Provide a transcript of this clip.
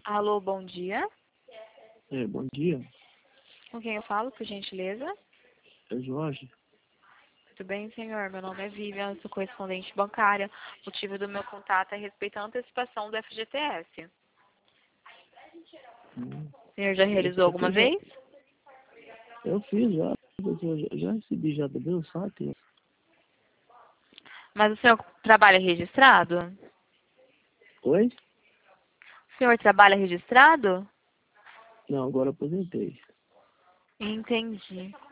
Alô, bom dia. Bom dia. Com quem eu falo, por gentileza? É Jorge. Tudo bem, senhor? Meu nome é Vivian, sou correspondente bancária. O motivo do meu contato é a respeito da antecipação do FGTS. O senhor já realizou alguma vez? Eu fiz já. Eu já recebi já do meu saque. Mas o senhor trabalha registrado? Oi? O senhor trabalha registrado? Não, agora aposentei. Entendi.